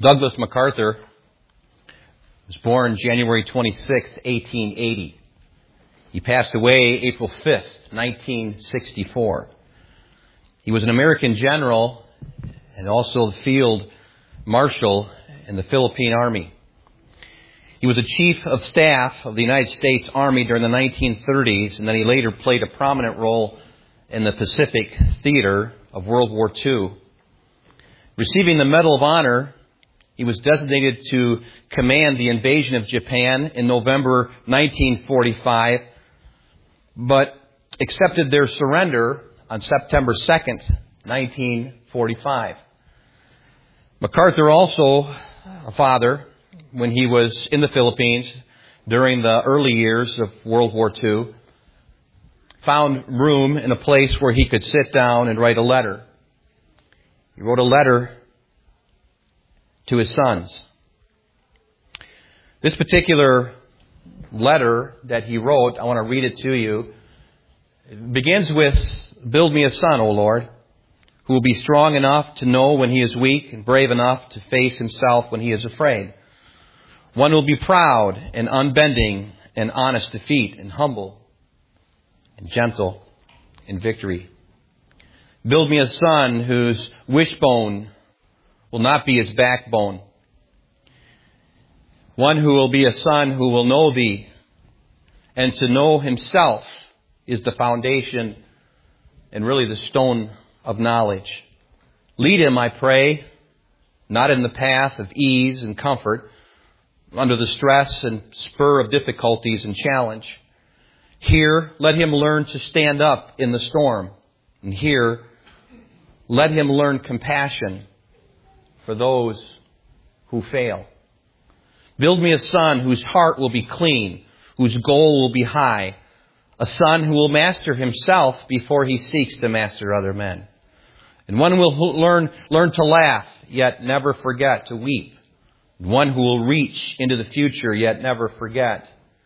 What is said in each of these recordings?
Douglas MacArthur was born January 26, 1880. He passed away April 5th, 1964. He was an American general and also the field marshal in the Philippine Army. He was a chief of staff of the United States Army during the 1930s, and then he later played a prominent role in the Pacific Theater of World War II. Receiving the Medal of Honor, he was designated to command the invasion of Japan in November 1945, but accepted their surrender on September 2nd, 1945. MacArthur, also a father, when he was in the Philippines during the early years of World War II, found room in a place where he could sit down and write a letter. He wrote a letter to his sons. This particular letter that he wrote, I want to read it to you. It begins with, "Build me a son, O Lord, who will be strong enough to know when he is weak and brave enough to face himself when he is afraid. One who will be proud and unbending and honest defeat and humble and gentle in victory. Build me a son whose wishbone will not be his backbone. One who will be a son who will know thee, and to know himself is the foundation and really the stone of knowledge. Lead him, I pray, not in the path of ease and comfort, under the stress and spur of difficulties and challenge. Here, let him learn to stand up in the storm. And here, let him learn compassion for those who fail. Build me a son whose heart will be clean, whose goal will be high, a son who will master himself before he seeks to master other men. And one who will learn to laugh, yet never forget to weep. One who will reach into the future, yet never forget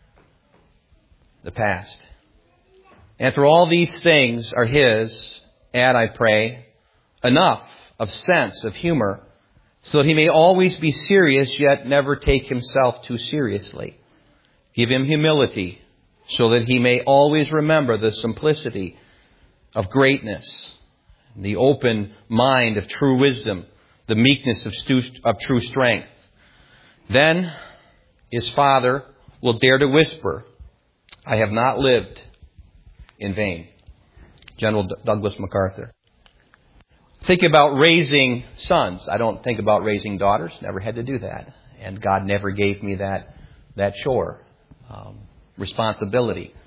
the past. After all these things are his, add, I pray, enough of sense, of humor, so that he may always be serious, yet never take himself too seriously. Give him humility, so that he may always remember the simplicity of greatness, the open mind of true wisdom, the meekness of true strength. Then his father will dare to whisper, I have not lived in vain. General Douglas MacArthur. Think about raising sons. I don't think about raising daughters. Never had to do that. And God never gave me that chore, responsibility.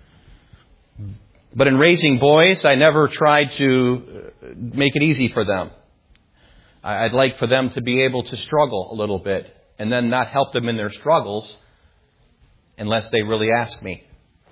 But in raising boys, I never tried to make it easy for them. I'd like for them to be able to struggle a little bit and then not help them in their struggles unless they really ask me.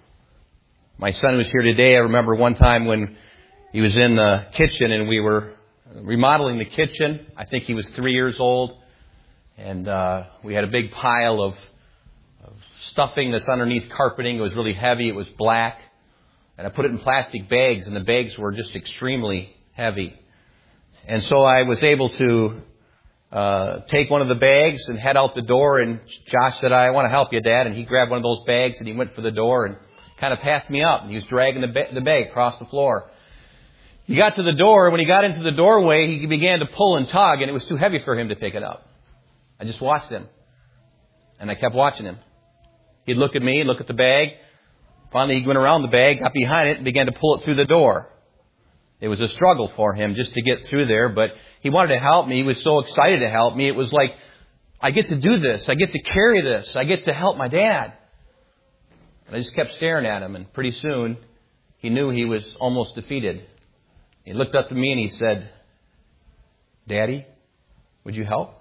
My son was here today. I remember one time when he was in the kitchen and we were remodeling the kitchen. I think he was 3 years old. And we had a big pile of stuffing that's underneath carpeting. It was really heavy. It was black. And I put it in plastic bags, and the bags were just extremely heavy. And so I was able to take one of the bags and head out the door. And Josh said, I want to help you, Dad. And he grabbed one of those bags and he went for the door and kind of passed me up. And he was dragging the bag across the floor. He got to the door. When he got into the doorway, he began to pull and tug, and it was too heavy for him to pick it up. I just watched him. And I kept watching him. He'd look at me, look at the bag. Finally, he went around the bag, got behind it, and began to pull it through the door. It was a struggle for him just to get through there, but he wanted to help me. He was so excited to help me. It was like, I get to do this. I get to carry this. I get to help my dad. And I just kept staring at him, and pretty soon, he knew he was almost defeated. He looked up to me and he said, Daddy, would you help?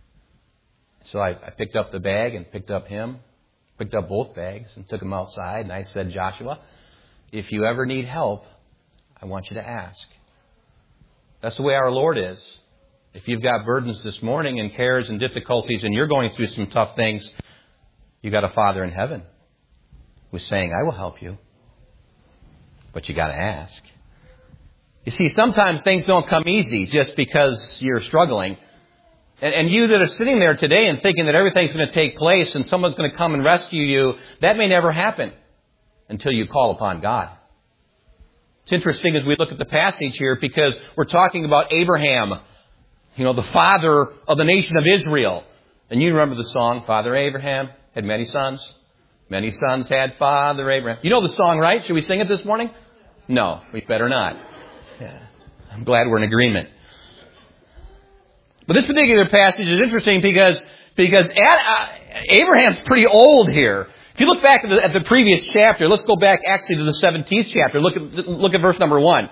So I picked up the bag and picked up him, picked up both bags and took them outside. And I said, Joshua, if you ever need help, I want you to ask. That's the way our Lord is. If you've got burdens this morning and cares and difficulties and you're going through some tough things, you've got a Father in heaven who's saying, I will help you. But you got to ask. You see, sometimes things don't come easy just because you're struggling. And you that are sitting there today and thinking that everything's going to take place and someone's going to come and rescue you, that may never happen until you call upon God. It's interesting as we look at the passage here because we're talking about Abraham, the father of the nation of Israel. And you remember the song, Father Abraham had many sons. Many sons had Father Abraham. You know the song, right? Should we sing it this morning? No, we better not. Yeah. I'm glad we're in agreement. But this particular passage is interesting because Abraham's pretty old here. If you look back at the previous chapter, let's go back actually to the 17th chapter. Look at verse number 1.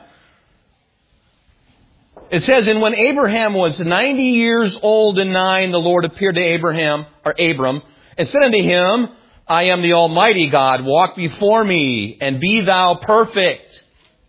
It says, "And when Abraham was 90 years old and 9, the Lord appeared to Abram, and said unto him, I am the Almighty God. Walk before me, and be thou perfect.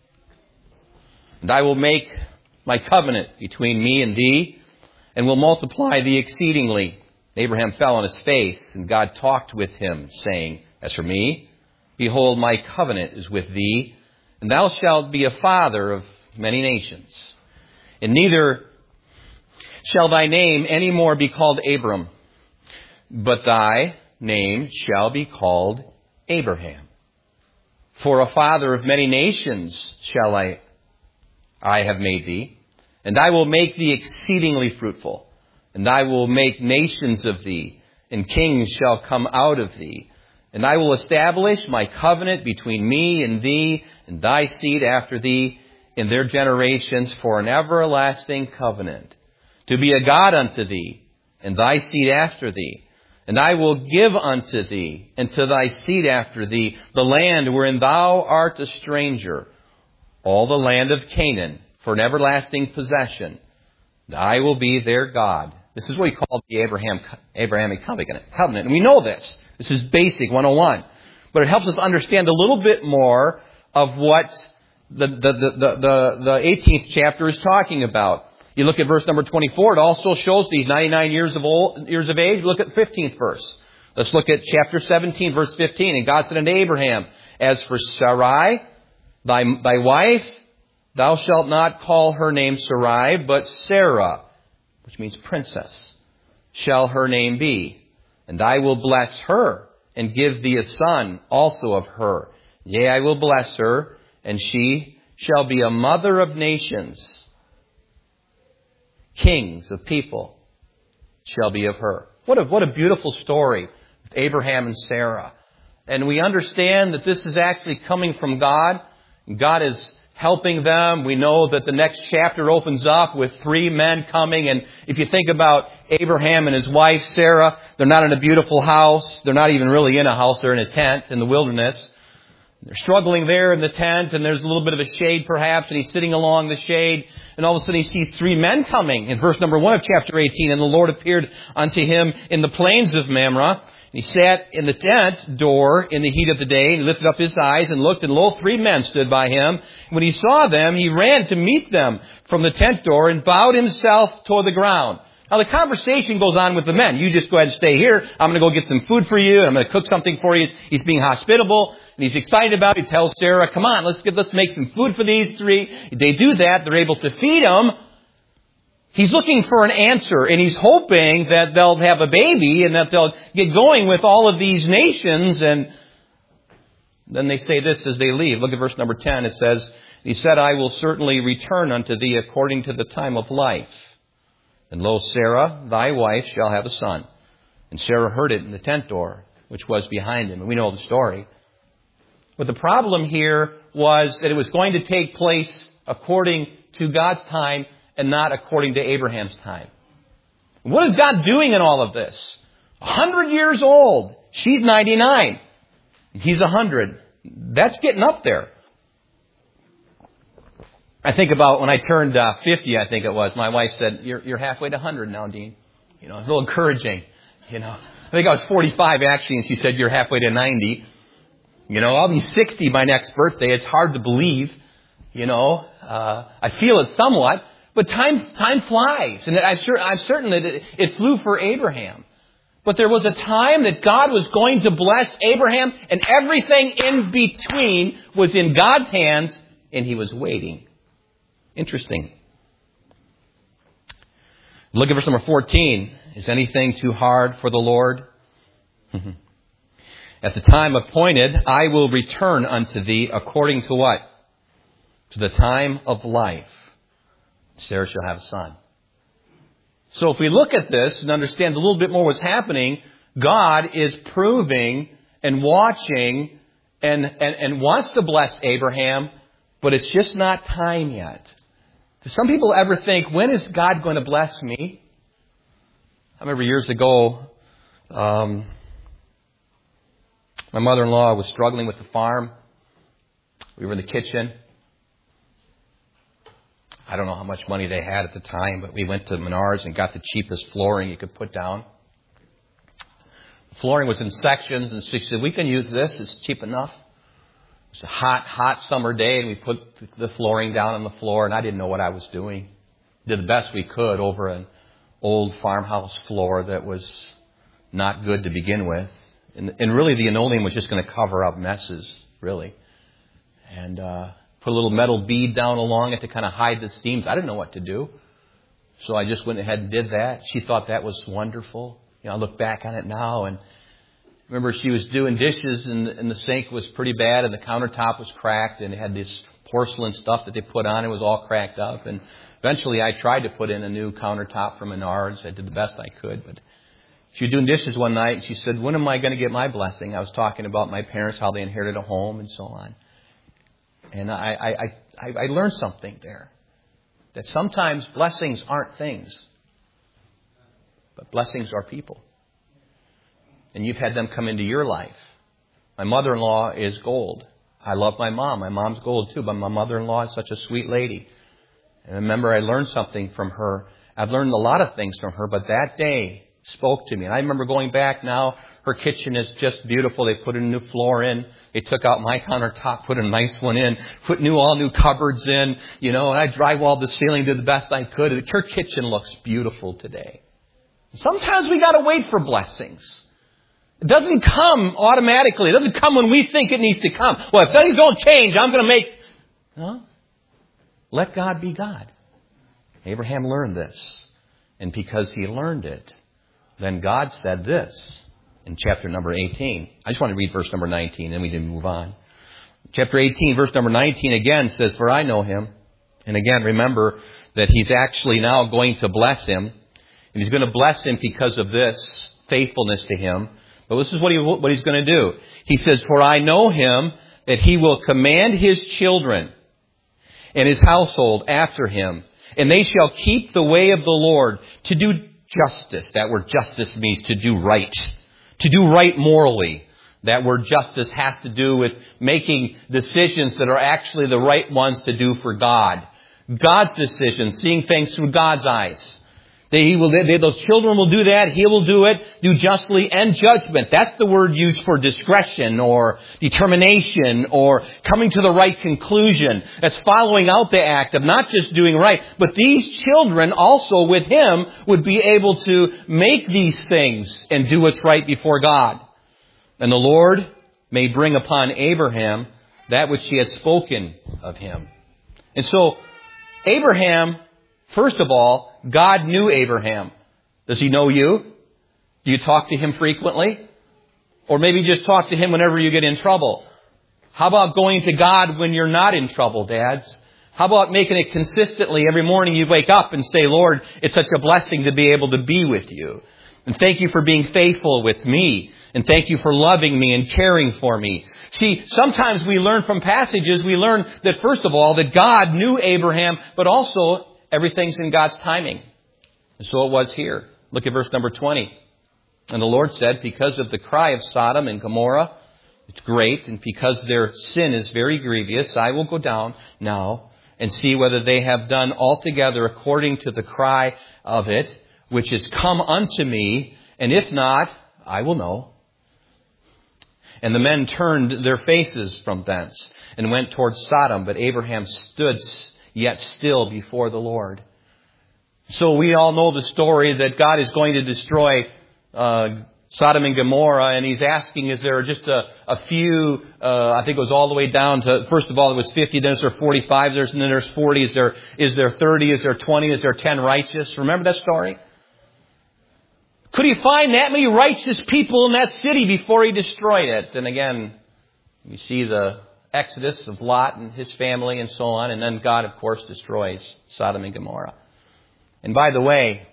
And I will make my covenant between me and thee, and will multiply thee exceedingly. Abraham fell on his face, and God talked with him, saying, As for me, behold, my covenant is with thee, and thou shalt be a father of many nations. And neither shall thy name any more be called Abram, but thy name shall be called Abraham. For a father of many nations shall I have made thee, and I will make thee exceedingly fruitful, and I will make nations of thee, and kings shall come out of thee. And I will establish my covenant between me and thee, and thy seed after thee, in their generations for an everlasting covenant, to be a God unto thee, and thy seed after thee. And I will give unto thee, and to thy seed after thee, the land wherein thou art a stranger, all the land of Canaan, for an everlasting possession. And I will be their God." This is what we call the Abrahamic covenant. And we know this. This is basic 101. But it helps us understand a little bit more of what the 18th chapter is talking about. You look at verse number 24. It also shows these 99 years of age. Look at the 15th verse. Let's look at chapter 17, verse 15. "And God said unto Abraham, As for Sarai, thy wife, thou shalt not call her name Sarai, but Sarah," which means princess, "shall her name be. And I will bless her, and give thee a son also of her. Yea, I will bless her, and she shall be a mother of nations. Kings of people shall be of her." What a beautiful story with Abraham and Sarah. And we understand that this is actually coming from God. God is helping them. We know that the next chapter opens up with 3 men coming. And if you think about Abraham and his wife, Sarah, they're not in a beautiful house. They're not even really in a house. They're in a tent in the wilderness. They're struggling there in the tent, and there's a little bit of a shade perhaps, and he's sitting along the shade, and all of a sudden he sees 3 men coming in verse number 1 of chapter 18. "And the Lord appeared unto him in the plains of Mamre. And he sat in the tent door in the heat of the day, and lifted up his eyes and looked, and lo, 3 men stood by him. When he saw them, he ran to meet them from the tent door, and bowed himself toward the ground." Now the conversation goes on with the men. "You just go ahead and stay here. I'm going to go get some food for you, and I'm going to cook something for you." He's being hospitable, and he's excited about it. He tells Sarah, "Come on, let's make some food for these 3. They do that. They're able to feed him. He's looking for an answer, and he's hoping that they'll have a baby and that they'll get going with all of these nations. And then they say this as they leave. Look at verse number 10. It says, "He said, I will certainly return unto thee according to the time of life. And lo, Sarah, thy wife, shall have a son." And Sarah heard it in the tent door, which was behind him. And we know the story. But the problem here was that it was going to take place according to God's time and not according to Abraham's time. What is God doing in all of this? 100 years old. She's 99. He's 100. That's getting up there. I think about when I turned 50, I think it was. My wife said, you're halfway to 100 now, Dean. It's a little encouraging. I think I was 45 actually, and she said, "You're halfway to 90. I'll be 60 by next birthday. It's hard to believe. I feel it somewhat. But time flies. And I'm certain that it flew for Abraham. But there was a time that God was going to bless Abraham, and everything in between was in God's hands, and he was waiting. Interesting. Look at verse number 14. Is anything too hard for the Lord? At the time appointed, I will return unto thee according to what? To the time of life. Sarah shall have a son. So if we look at this and understand a little bit more what's happening, God is proving and watching and wants to bless Abraham, but it's just not time yet. Do some people ever think, when is God going to bless me? I remember years ago, my mother-in-law was struggling with the farm. We were in the kitchen. I don't know how much money they had at the time, but we went to Menards and got the cheapest flooring you could put down. The flooring was in sections, and she said, we can use this. It's cheap enough. It was a hot summer day, and we put the flooring down on the floor, and I didn't know what I was doing. Did the best we could over an old farmhouse floor that was not good to begin with. And really the linoleum was just going to cover up messes, really. And put a little metal bead down along it to kind of hide the seams. I didn't know what to do. So I just went ahead and did that. She thought that was wonderful. I look back on it now, and remember she was doing dishes, and the sink was pretty bad, and the countertop was cracked, and it had this porcelain stuff that they put on. It was all cracked up. And eventually I tried to put in a new countertop from Menards. I did the best I could, but she was doing dishes one night, and she said, when am I going to get my blessing? I was talking about my parents, how they inherited a home and so on. And I learned something there. That sometimes blessings aren't things, but blessings are people. And you've had them come into your life. My mother-in-law is gold. I love my mom. My mom's gold too, but my mother-in-law is such a sweet lady. And remember, I learned something from her. I've learned a lot of things from her, but that day spoke to me. And I remember going back now, her kitchen is just beautiful. They put a new floor in. They took out my countertop, put a nice one in, put all new cupboards in, and I drywalled the ceiling, did the best I could. Her kitchen looks beautiful today. Sometimes we got to wait for blessings. It doesn't come automatically. It doesn't come when we think it needs to come. Well, if things don't change, I'm going to make... No. Let God be God. Abraham learned this. And because he learned it, then God said this in chapter number 18. I just want to read verse number 19, then we can move on. Chapter 18, verse number 19 again says, for I know him. And again, remember that he's actually now going to bless him. And he's going to bless him because of this faithfulness to him. But this is what he's going to do. He says, for I know him, that he will command his children and his household after him, and they shall keep the way of the Lord to do justice. That word justice means to do right. To do right morally. That word justice has to do with making decisions that are actually the right ones to do for God. God's decisions, seeing things through God's eyes. Those children will do that. He will do it. Do justly and judgment. That's the word used for discretion or determination or coming to the right conclusion. That's following out the act of not just doing right. But these children also with him would be able to make these things and do what's right before God. And the Lord may bring upon Abraham that which he has spoken of him. And so Abraham, first of all, God knew Abraham. Does he know you? Do you talk to him frequently? Or maybe just talk to him whenever you get in trouble? How about going to God when you're not in trouble, dads? How about making it consistently every morning you wake up and say, Lord, it's such a blessing to be able to be with you. And thank you for being faithful with me. And thank you for loving me and caring for me. See, sometimes we learn from passages, we learn that first of all, that God knew Abraham, but also everything's in God's timing. And so it was here. Look at verse number 20. And the Lord said, because of the cry of Sodom and Gomorrah, it's great, and because their sin is very grievous, I will go down now and see whether they have done altogether according to the cry of it, which is come unto me, and if not, I will know. And the men turned their faces from thence and went towards Sodom, but Abraham stood yet still before the Lord. So we all know the story that God is going to destroy Sodom and Gomorrah, and he's asking, is there just a few, I think it was all the way down to, first of all, it was 50, then there's 45, then there's 40, is there 30, is there 20, is there 10 righteous? Remember that story? Could he find that many righteous people in that city before he destroyed it? And again, you see the exodus of Lot and his family and so on, and then God, of course, destroys Sodom and Gomorrah. And by the way,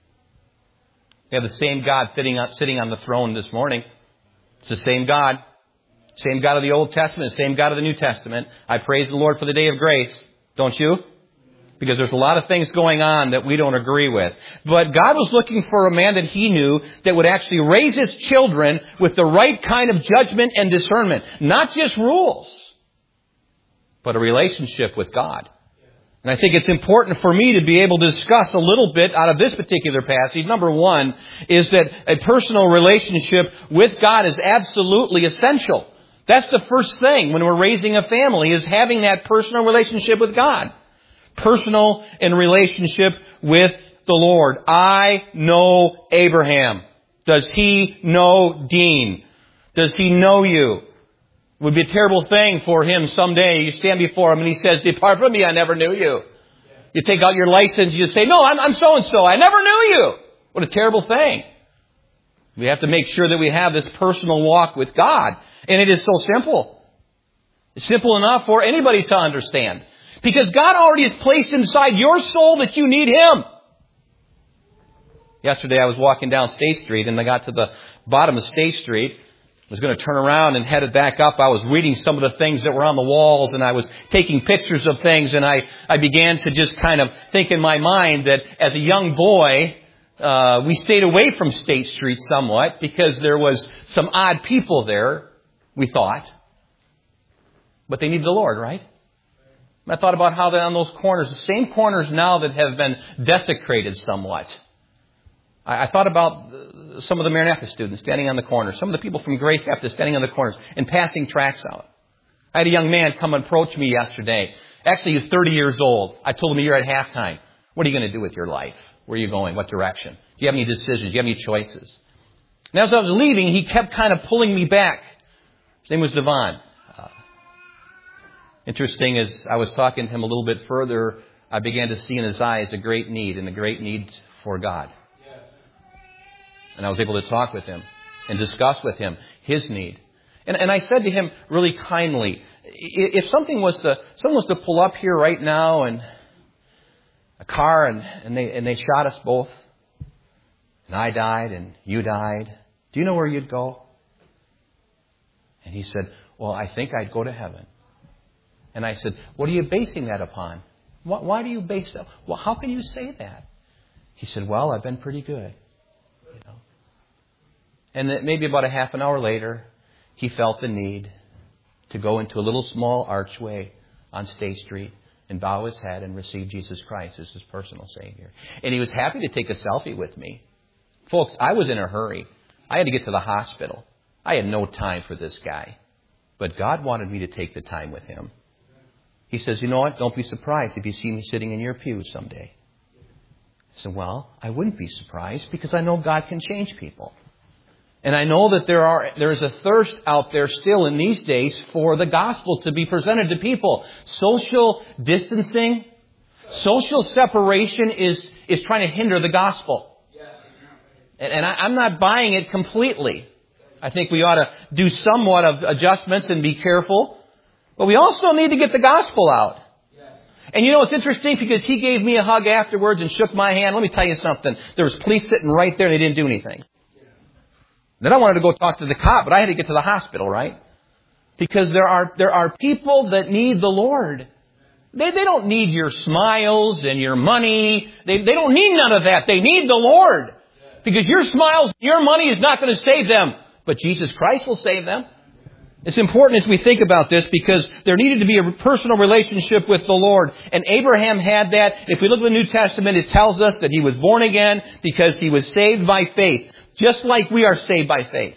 we have the same God sitting on the throne this morning. It's the same God. Same God of the Old Testament, the same God of the New Testament. I praise the Lord for the day of grace. Don't you? Because there's a lot of things going on that we don't agree with. But God was looking for a man that he knew that would actually raise his children with the right kind of judgment and discernment. Not just rules, but a relationship with God. And I think it's important for me to be able to discuss a little bit out of this particular passage. Number one is that a personal relationship with God is absolutely essential. That's the first thing when we're raising a family, is having that personal relationship with God. Personal in relationship with the Lord. I know Abraham. Does he know Dean? Does he know you? It would be a terrible thing for him someday. You stand before him and he says, depart from me, I never knew you. You take out your license, you say, no, I'm so-and-so, I never knew you. What a terrible thing. We have to make sure that we have this personal walk with God. And it is so simple. It's simple enough for anybody to understand. Because God already has placed inside your soul that you need Him. Yesterday I was walking down State Street and I got to the bottom of State Street. I was going to turn around and headed back up. I was reading some of the things that were on the walls and I was taking pictures of things, and I began to just kind of think in my mind that as a young boy, we stayed away from State Street somewhat because there was some odd people there, we thought. But they need the Lord, right? And I thought about how that on those corners, the same corners now that have been desecrated somewhat. I thought about some of the Maranatha students standing on the corners, some of the people from Grace Baptist standing on the corners and passing tracts out. I had a young man come and approach me yesterday. Actually, he was 30 years old. I told him, you're at halftime. What are you going to do with your life? Where are you going? What direction? Do you have any decisions? Do you have any choices? And as I was leaving, he kept kind of pulling me back. His name was Devon. Interesting, as I was talking to him a little bit further, I began to see in his eyes a great need, and a great need for God. And I was able to talk with him and discuss with him his need. And I said to him really kindly, if someone was to pull up here right now and a car and they shot us both, and I died and you died, do you know where you'd go? And he said, well, I think I'd go to heaven. And I said, what are you basing that upon? Why do you base that? Well, how can you say that? He said, well, I've been pretty good. You know. And then maybe about a half an hour later, he felt the need to go into a little small archway on State Street and bow his head and receive Jesus Christ as his personal Savior. And he was happy to take a selfie with me. Folks, I was in a hurry. I had to get to the hospital. I had no time for this guy. But God wanted me to take the time with him. He says, you know what? Don't be surprised if you see me sitting in your pew someday. I said, well, I wouldn't be surprised because I know God can change people. And I know that there is a thirst out there still in these days for the gospel to be presented to people. Social distancing, social separation is trying to hinder the gospel. And I'm not buying it completely. I think we ought to do somewhat of adjustments and be careful. But we also need to get the gospel out. Yes. And you know, it's interesting because he gave me a hug afterwards and shook my hand. Let me tell you something. There was police sitting right there and they didn't do anything. Yes. Then I wanted to go talk to the cop, but I had to get to the hospital, right? Because there are people that need the Lord. They don't need your smiles and your money. They don't need none of that. They need the Lord. Yes. Because your smiles, your money is not going to save them. But Jesus Christ will save them. It's important as we think about this because there needed to be a personal relationship with the Lord. And Abraham had that. If we look at the New Testament, it tells us that he was born again because he was saved by faith. Just like we are saved by faith.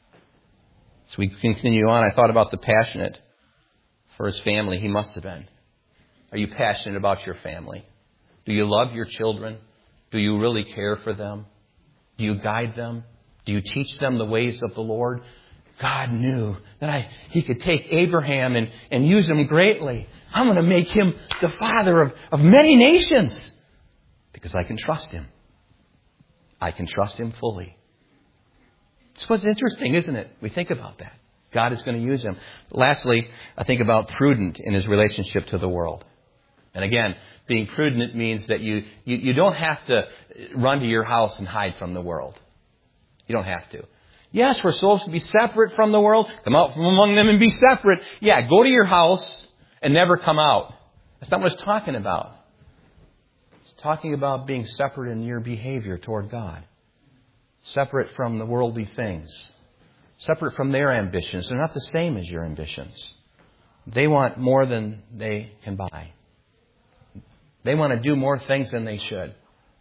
As we continue on, I thought about the passionate for his family. He must have been. Are you passionate about your family? Do you love your children? Do you really care for them? Do you guide them? Do you teach them the ways of the Lord? God knew that He could take Abraham and use him greatly. I'm going to make him the father of many nations because I can trust him. I can trust him fully. It's what's interesting, isn't it? We think about that. God is going to use him. Lastly, I think about prudent in his relationship to the world. And again, being prudent means that you don't have to run to your house and hide from the world. You don't have to. Yes, we're supposed to be separate from the world. Come out from among them and be separate. Yeah, go to your house and never come out. That's not what it's talking about. It's talking about being separate in your behavior toward God. Separate from the worldly things. Separate from their ambitions. They're not the same as your ambitions. They want more than they can buy. They want to do more things than they should.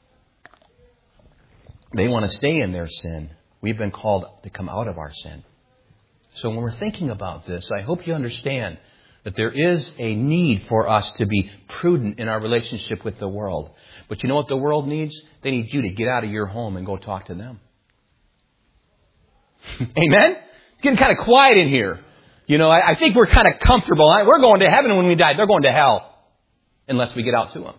They want to stay in their sin. We've been called to come out of our sin. So when we're thinking about this, I hope you understand that there is a need for us to be prudent in our relationship with the world. But you know what the world needs? They need you to get out of your home and go talk to them. Amen? It's getting kind of quiet in here. You know, I think we're kind of comfortable. We're going to heaven when we die. They're going to hell unless we get out to them.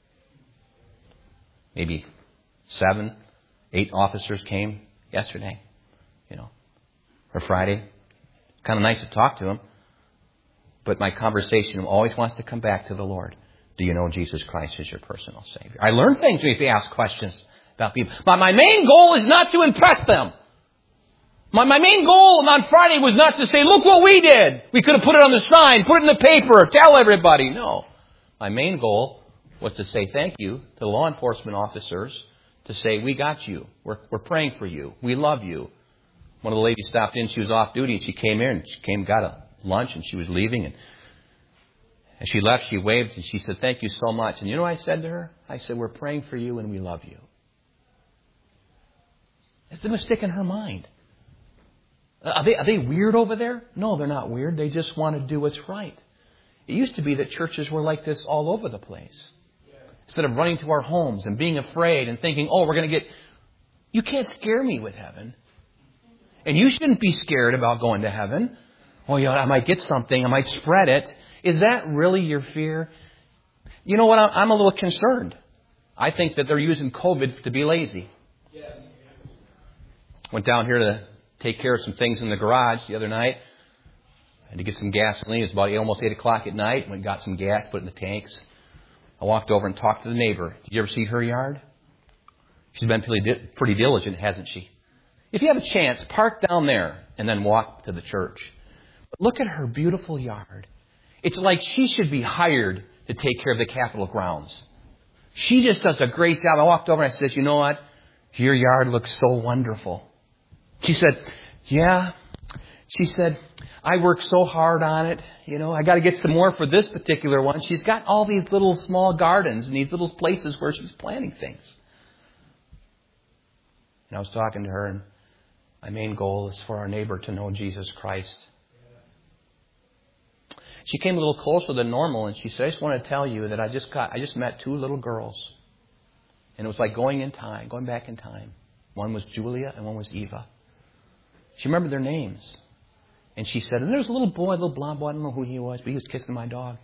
Maybe 7, 8 officers came yesterday, or Friday. Kind of nice to talk to them. But my conversation always wants to come back to the Lord. Do you know Jesus Christ as your personal Savior? I learn things if you ask questions about people. But my main goal is not to impress them. My main goal on Friday was not to say, look what we did. We could have put it on the sign, put it in the paper, tell everybody. No. My main goal was to say thank you to the law enforcement officers, to say, we got you. We're praying for you. We love you. One of the ladies stopped in. She was off duty, and she came in, and she got a lunch, and she was leaving. And as she left, she waved, and she said, thank you so much. And you know what I said to her? I said, we're praying for you, and we love you. It's going to stick in her mind. Are they weird over there? No, they're not weird. They just want to do what's right. It used to be that churches were like this all over the place. Instead of running to our homes and being afraid and thinking, oh, we're going to get... You can't scare me with heaven. And you shouldn't be scared about going to heaven. Oh, yeah, I might get something. I might spread it. Is that really your fear? You know what? I'm a little concerned. I think that they're using COVID to be lazy. Yes. Went down here to take care of some things in the garage the other night. I had to get some gasoline. It was about almost 8 o'clock at night. Went and got some gas, put it in the tanks. I walked over and talked to the neighbor. Did you ever see her yard? She's been pretty diligent, hasn't she? If you have a chance, park down there and then walk to the church. But look at her beautiful yard. It's like she should be hired to take care of the Capitol grounds. She just does a great job. I walked over and I said, you know what? Your yard looks so wonderful. She said, yeah. She said, I worked so hard on it. I got to get some more for this particular one. She's got all these little small gardens and these little places where she's planting things. And I was talking to her, and my main goal is for our neighbor to know Jesus Christ. She came a little closer than normal, and she said, I just want to tell you that I just met 2 little girls. And it was like going back in time. One was Julia and one was Eva. She remembered their names. And she said, and there was a little boy, a little blonde boy, I don't know who he was, but he was kissing my dog.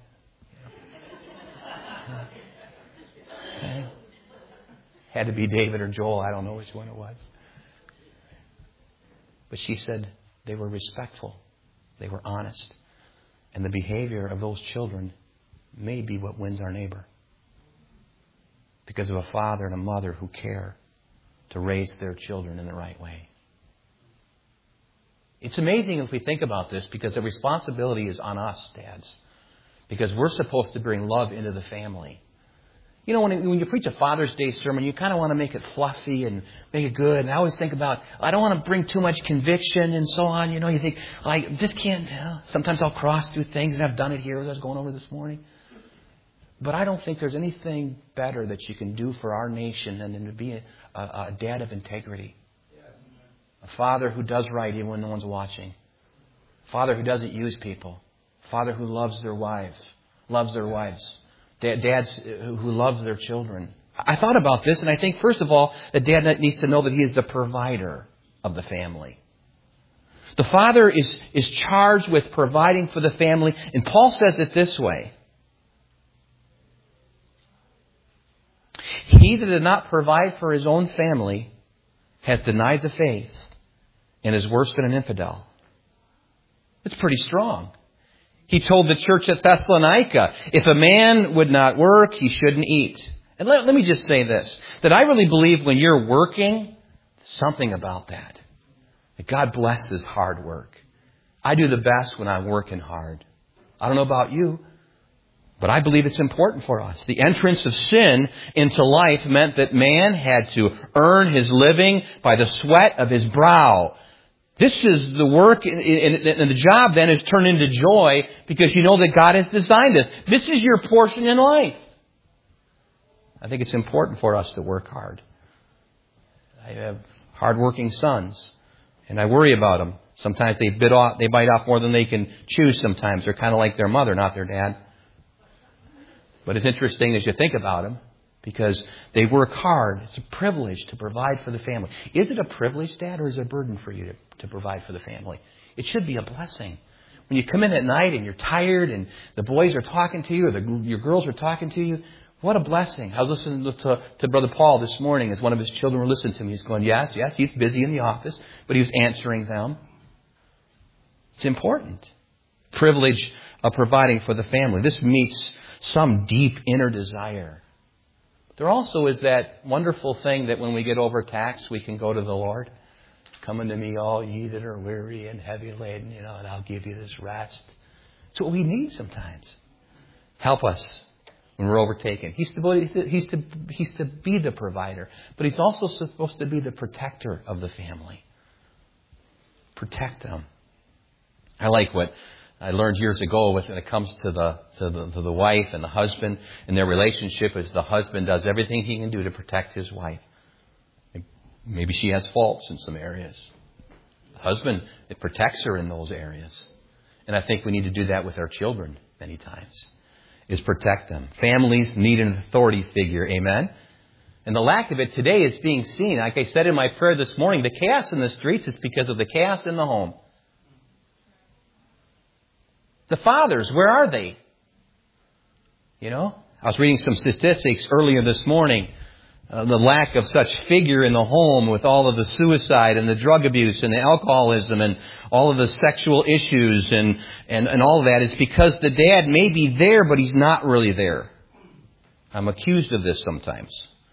Okay. Had to be David or Joel, I don't know which one it was. But she said they were respectful, they were honest, and the behavior of those children may be what wins our neighbor. Because of a father and a mother who care to raise their children in the right way. It's amazing if we think about this, because the responsibility is on us, dads. Because we're supposed to bring love into the family. When you preach a Father's Day sermon, you kind of want to make it fluffy and make it good. And I always think about, I don't want to bring too much conviction and so on. You think, this can't... Sometimes I'll cross through things, and I've done it here as I was going over this morning. But I don't think there's anything better that you can do for our nation than to be a dad of integrity. A father who does right even when no one's watching. A father who doesn't use people. A father who loves their wives. Dads who love their children. I thought about this, and I think, first of all, that dad needs to know that he is the provider. of the family. The father is charged with providing for the family. And Paul says it this way. He that did not provide for his own family has denied the faith and is worse than an infidel. It's pretty strong. He told the church at Thessalonica, if a man would not work, he shouldn't eat. And let me just say this, that I really believe when you're working, something about that. That God blesses hard work. I do the best when I'm working hard. I don't know about you, but I believe it's important for us. The entrance of sin into life meant that man had to earn his living by the sweat of his brow. This is the work, and the job then is turned into joy because you know that God has designed this. This is your portion in life. I think it's important for us to work hard. I have hardworking sons, and I worry about them. Sometimes they bite off more than they can chew sometimes. They're kind of like their mother, not their dad. But it's interesting as you think about them because they work hard. It's a privilege to provide for the family. Is it a privilege, Dad, or is it a burden for you to provide for the family? It should be a blessing. When you come in at night and you're tired and the boys are talking to you or your girls are talking to you, what a blessing. I was listening to Brother Paul this morning as one of his children were listening to me. He's going, yes, he's busy in the office, but he was answering them. It's important. Privilege of providing for the family. This meets some deep inner desire. There also is that wonderful thing that when we get overtaxed, we can go to the Lord. Come unto me, all ye that are weary and heavy laden, and I'll give you this rest. It's what we need sometimes. Help us when we're overtaken. He's to be the provider, but He's also supposed to be the protector of the family. Protect them. I like what I learned years ago when it comes to the wife and the husband and their relationship is the husband does everything he can do to protect his wife. Maybe she has faults in some areas. The husband, it protects her in those areas. And I think we need to do that with our children many times, is protect them. Families need an authority figure. Amen? And the lack of it today is being seen. Like I said in my prayer this morning, the chaos in the streets is because of the chaos in the home. The fathers, where are they? I was reading some statistics earlier this morning. The lack of such figure in the home with all of the suicide and the drug abuse and the alcoholism and all of the sexual issues and all of that is because the dad may be there, but he's not really there. I'm accused of this sometimes,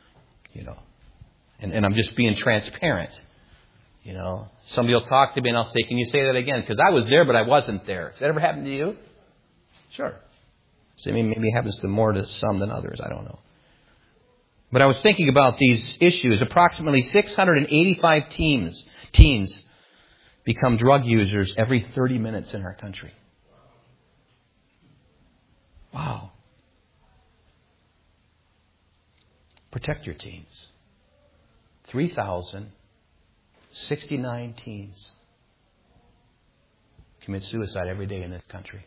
and I'm just being transparent. Somebody will talk to me and I'll say, can you say that again? Because I was there, but I wasn't there. Has that ever happened to you? Sure. So maybe it happens more to some than others. I don't know. But I was thinking about these issues. Approximately 685 teens become drug users every 30 minutes in our country. Wow. Protect your teens. 3,069 teens commit suicide every day in this country.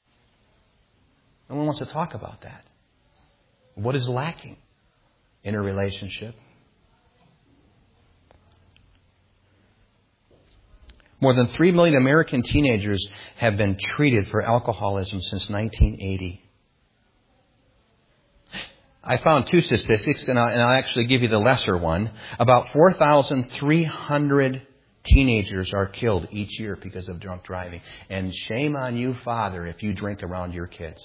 No one wants to talk about that. What is lacking in a relationship? More than 3 million American teenagers have been treated for alcoholism since 1980. I found two statistics, and I'll actually give you the lesser one. About 4,300 teenagers are killed each year because of drunk driving. And shame on you, father, if you drink around your kids.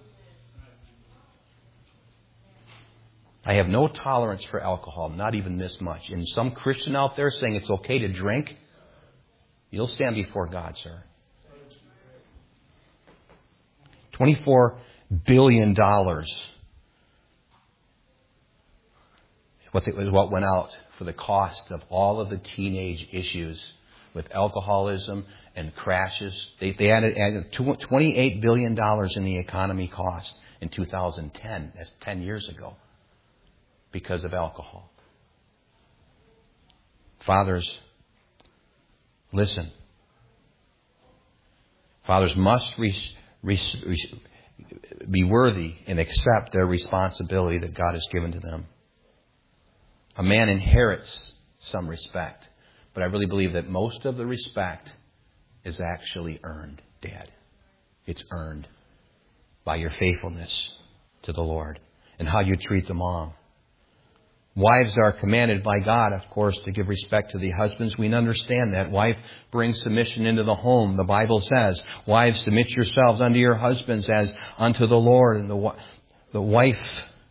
I have no tolerance for alcohol, not even this much. And some Christian out there saying it's okay to drink, you'll stand before God, sir. $24 billion what went out for the cost of all of the teenage issues with alcoholism and crashes. They added $28 billion in the economy cost in 2010. That's 10 years ago. Because of alcohol. Fathers, listen. Fathers must be worthy and accept their responsibility that God has given to them. A man inherits some respect, But I really believe that most of the respect is actually earned, Dad. It's earned by your faithfulness to the Lord and how you treat the mom. Wives are commanded by God, of course, to give respect to the husbands. We understand that. Wife brings submission into the home. The Bible says, wives, submit yourselves unto your husbands as unto the Lord. And the wife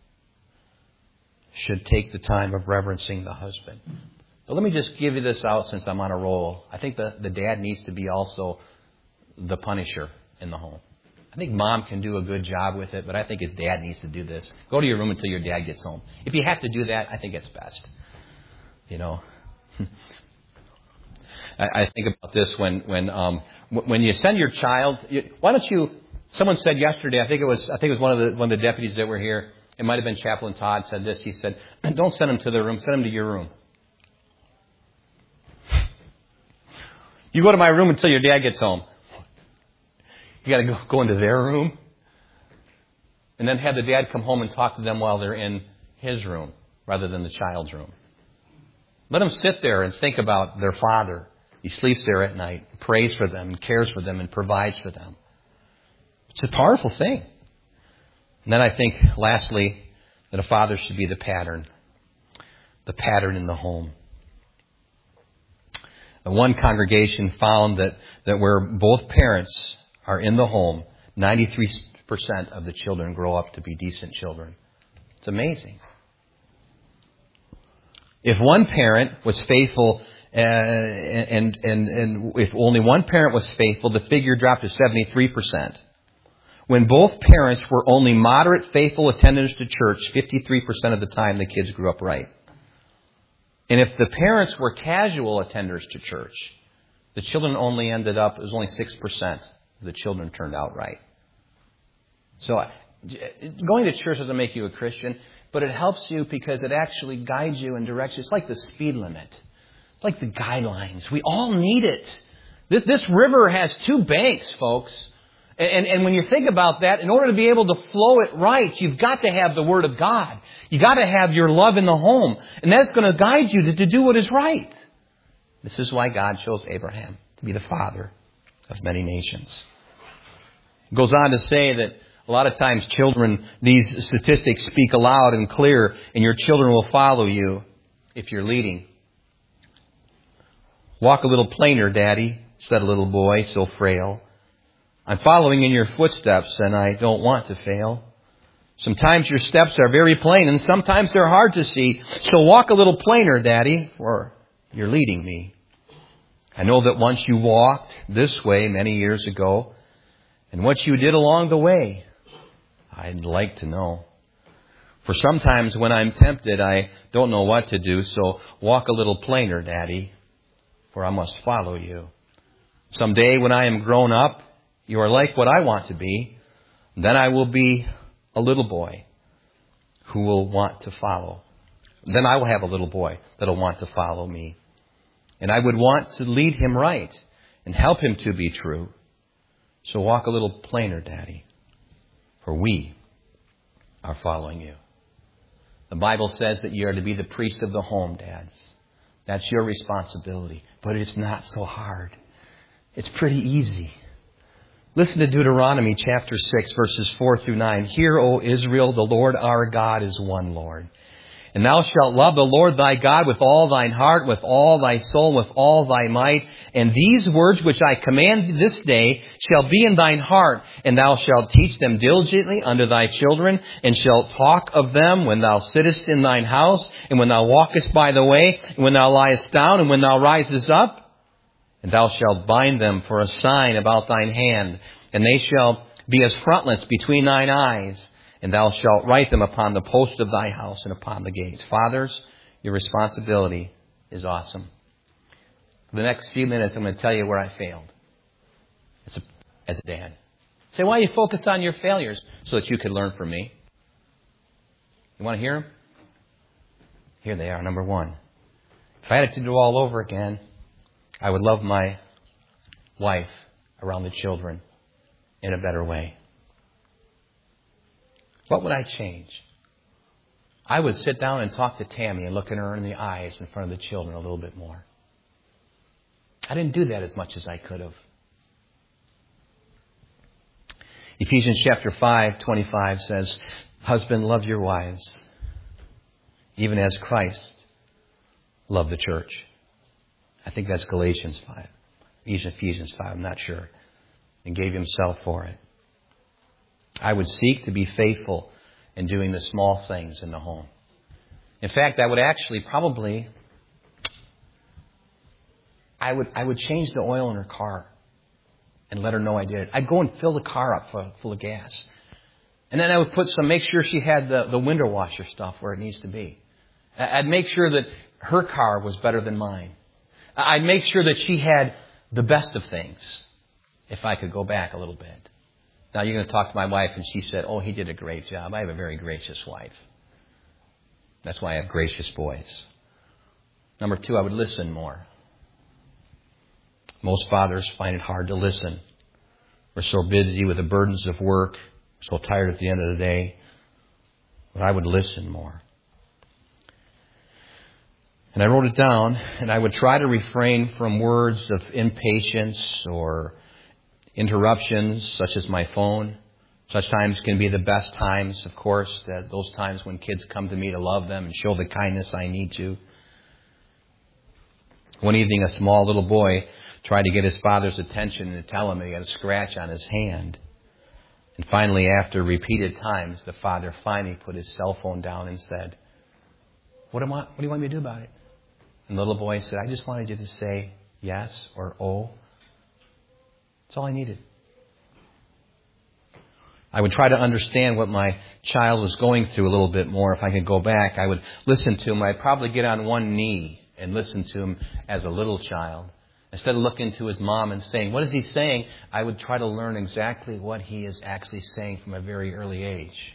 should take the time of reverencing the husband. But let me just give you this out since I'm on a roll. I think the dad needs to be also the punisher in the home. I think mom can do a good job with it, but I think his dad needs to do this. Go to your room until your dad gets home. If you have to do that, I think it's best. You know, I think about this when you send your child. Why don't you? Someone said yesterday. I think it was one of the deputies that were here. It might have been Chaplain Todd said this. He said, "Don't send them to their room. Send them to your room. You go to my room until your dad gets home." You got to go into their room and then have the dad come home and talk to them while they're in his room rather than the child's room. Let them sit there and think about their father. He sleeps there at night, prays for them, and cares for them, and provides for them. It's a powerful thing. And then I think, lastly, that a father should be the pattern in the home. And one congregation found that where both parents are in the home, 93% of the children grow up to be decent children. It's amazing. If one parent was faithful, and if only one parent was faithful, the figure dropped to 73%. When both parents were only moderate faithful attenders to church, 53% of the time the kids grew up right. And if the parents were casual attenders to church, the children only ended up, it was only 6%. The children turned out right. So going to church doesn't make you a Christian, but it helps you because it actually guides you and directs you. It's like the speed limit. It's like the guidelines. We all need it. This river has two banks, folks. And when you think about that, in order to be able to flow it right, you've got to have the Word of God. You've got to have your love in the home. And that's going to guide you to do what is right. This is why God chose Abraham to be the father of many nations. It goes on to say that a lot of times children, these statistics speak aloud and clear, and your children will follow you if you're leading. "Walk a little plainer, Daddy," said a little boy so frail. "I'm following in your footsteps, and I don't want to fail. Sometimes your steps are very plain, and sometimes they're hard to see. So walk a little plainer, Daddy, for you're leading me. I know that once you walked this way many years ago, and what you did along the way, I'd like to know. For sometimes when I'm tempted, I don't know what to do, so walk a little plainer, Daddy, for I must follow you. Someday when I am grown up, you are like what I want to be. Then I will be a little boy who will want to follow. Then I will have a little boy that will want to follow me. And I would want to lead him right and help him to be true. So walk a little plainer, Daddy, for we are following you." The Bible says that you are to be the priest of the home, dads. That's your responsibility. But it's not so hard. It's pretty easy. Listen to Deuteronomy chapter 6, verses 4 through 9. "Hear, O Israel, the Lord our God is one Lord. And thou shalt love the Lord thy God with all thine heart, with all thy soul, with all thy might. And these words which I command this day shall be in thine heart, and thou shalt teach them diligently unto thy children, and shalt talk of them when thou sittest in thine house, and when thou walkest by the way, and when thou liest down, and when thou risest up. And thou shalt bind them for a sign about thine hand, and they shall be as frontlets between thine eyes. And thou shalt write them upon the post of thy house and upon the gates." Fathers, your responsibility is awesome. For the next few minutes, I'm going to tell you where I failed as a dad. Say, why you focus on your failures? So that you could learn from me. You want to hear them? Here they are. Number one. If I had to do all over again, I would love my wife around the children in a better way. What would I change? I would sit down and talk to Tammy and look at her in the eyes in front of the children a little bit more. I didn't do that as much as I could have. Ephesians chapter 5:25 says, "Husband, love your wives, even as Christ loved the church." I think that's Galatians 5. Ephesians 5, I'm not sure. And gave himself for it. I would seek to be faithful in doing the small things in the home. In fact, I would actually probably, I would change the oil in her car and let her know I did it. I'd go and fill the car up full of gas. And then I would make sure she had the window washer stuff where it needs to be. I'd make sure that her car was better than mine. I'd make sure that she had the best of things, if I could go back a little bit. Now you're going to talk to my wife, and she said, "Oh, he did a great job." I have a very gracious wife. That's why I have gracious boys. Number 2, I would listen more. Most fathers find it hard to listen. We're so busy with the burdens of work, so tired at the end of the day. But I would listen more. And I wrote it down, and I would try to refrain from words of impatience or interruptions, such as my phone. Such times can be the best times, of course, those times when kids come to me to love them and show the kindness I need to. One evening, a small little boy tried to get his father's attention and to tell him that he had a scratch on his hand. And finally, after repeated times, the father finally put his cell phone down and said, What do you want me to do about it?" And the little boy said, "I just wanted you to say yes or oh. That's all I needed." I would try to understand what my child was going through a little bit more. If I could go back, I would listen to him. I'd probably get on one knee and listen to him as a little child. Instead of looking to his mom and saying, "What is he saying?" I would try to learn exactly what he is actually saying from a very early age.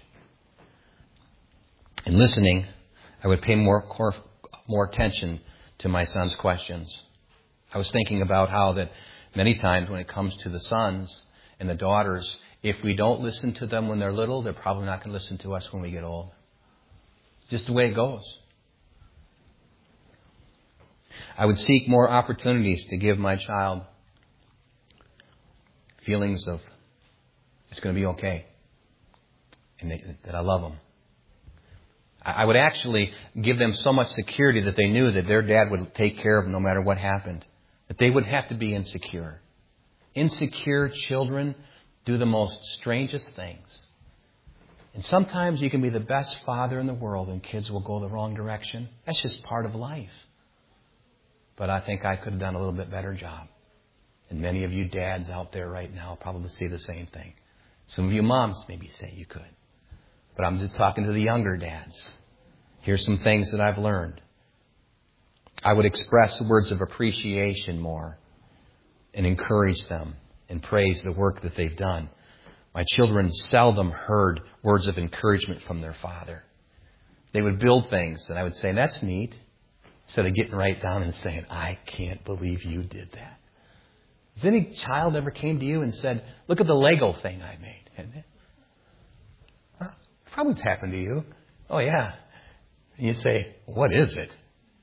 In listening, I would pay more attention to my son's questions. I was thinking about how that many times when it comes to the sons and the daughters, if we don't listen to them when they're little, they're probably not going to listen to us when we get old. Just the way it goes. I would seek more opportunities to give my child feelings of it's going to be okay and that I love them. I would actually give them so much security that they knew that their dad would take care of them no matter what happened. That they wouldn't have to be insecure. Insecure children do the most strangest things. And sometimes you can be the best father in the world and kids will go the wrong direction. That's just part of life. But I think I could have done a little bit better job. And many of you dads out there right now probably see the same thing. Some of you moms maybe say you could. But I'm just talking to the younger dads. Here's some things that I've learned. I would express words of appreciation more and encourage them and praise the work that they've done. My children seldom heard words of encouragement from their father. They would build things and I would say, "That's neat," instead of getting right down and saying, "I can't believe you did that." Has any child ever came to you and said, "Look at the Lego thing I made"? Hasn't it? Probably it's happened to you. "Oh, yeah." And you say, "What is it?"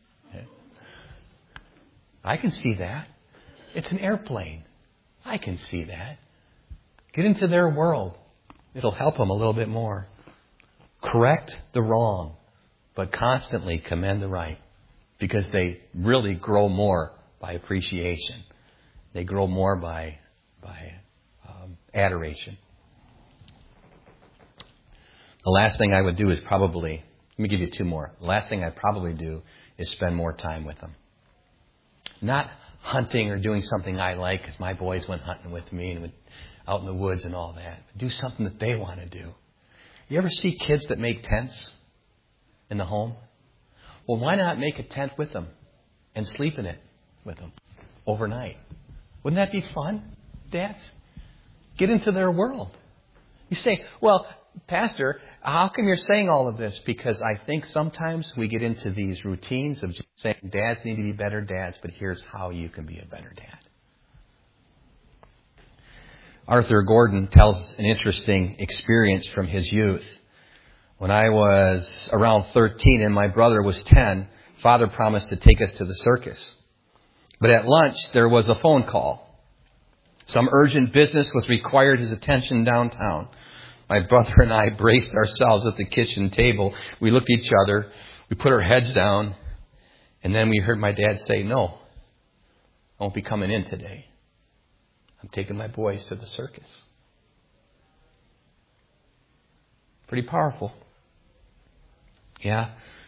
"I can see that. It's an airplane. I can see that." Get into their world. It'll help them a little bit more. Correct the wrong, but constantly commend the right. Because they really grow more by appreciation. They grow more by adoration. The last thing I would do is probably, let me give you 2 more. The last thing I'd probably do is spend more time with them. Not hunting or doing something I like, because my boys went hunting with me and went out in the woods and all that. Do something that they want to do. You ever see kids that make tents in the home? Well, why not make a tent with them and sleep in it with them overnight? Wouldn't that be fun, dads? Get into their world. You say, "Well, Pastor, how come you're saying all of this?" Because I think sometimes we get into these routines of just saying dads need to be better dads, but here's how you can be a better dad. Arthur Gordon tells an interesting experience from his youth. When I was around 13 and my brother was 10, Father promised to take us to the circus. But at lunch, there was a phone call. Some urgent business was required his attention downtown. My brother and I braced ourselves at the kitchen table. We looked at each other. We put our heads down. And then we heard my dad say, "No, I won't be coming in today. I'm taking my boys to the circus." Pretty powerful. Yeah.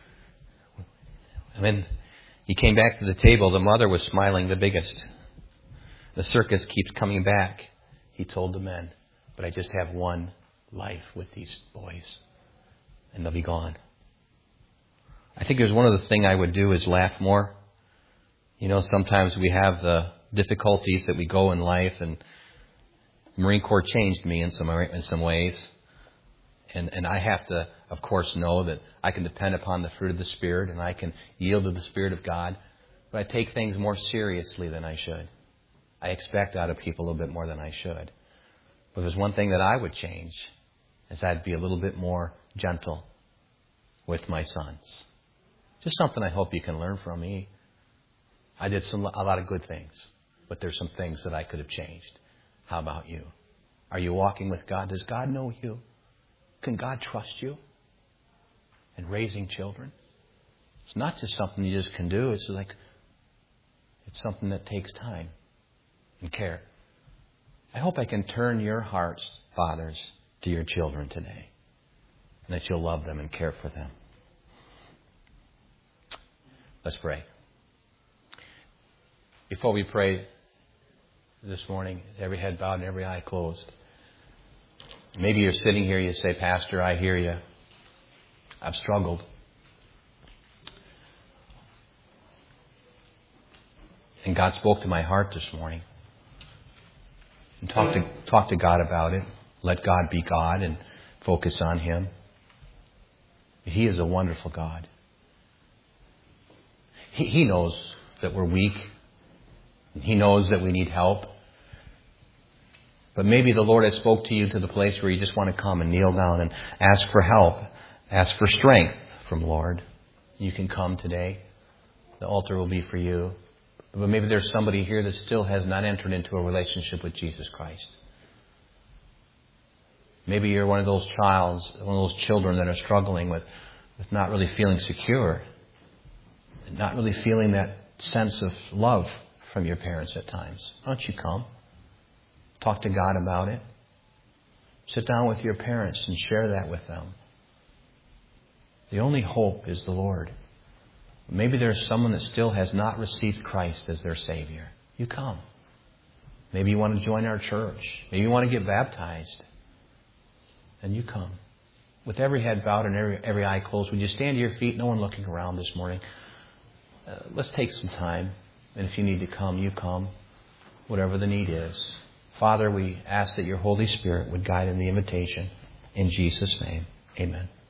When he came back to the table, the mother was smiling the biggest. "The circus keeps coming back," he told the men. "But I just have one life with these boys, and they'll be gone." I think there's one other thing I would do is laugh more. You know, sometimes we have the difficulties that we go in life, and Marine Corps changed me in some ways. And I have to, of course, know that I can depend upon the fruit of the Spirit, and I can yield to the Spirit of God. But I take things more seriously than I should. I expect out of people a little bit more than I should. But there's one thing that I would change, is I'd be a little bit more gentle with my sons. Just something I hope you can learn from me. I did a lot of good things, but there's some things that I could have changed. How about you? Are you walking with God? Does God know you? Can God trust you in raising children? It's not just something you just can do. It's something that takes time and care. I hope I can turn your hearts, fathers, to your children today, and that you'll love them and care for them. Let's pray. Before we pray this morning, every head bowed and every eye closed. Maybe you're sitting here, you say, "Pastor, I hear you. I've struggled. And God spoke to my heart this morning." And talk to God about it. Let God be God and focus on Him. He is a wonderful God. He knows that we're weak. He knows that we need help. But maybe the Lord has spoke to you to the place where you just want to come and kneel down and ask for help. Ask for strength from the Lord. You can come today. The altar will be for you. But maybe there's somebody here that still has not entered into a relationship with Jesus Christ. Maybe you're one of those children that are struggling with not really feeling secure. Not really feeling that sense of love from your parents at times. Why don't you come? Talk to God about it. Sit down with your parents and share that with them. The only hope is the Lord. Maybe there's someone that still has not received Christ as their Savior. You come. Maybe you want to join our church. Maybe you want to get baptized. And you come. With every head bowed and every eye closed, would you stand to your feet? No one looking around this morning. Let's take some time. And if you need to come, you come. Whatever the need is. Father, we ask that your Holy Spirit would guide in the invitation. In Jesus' name, amen.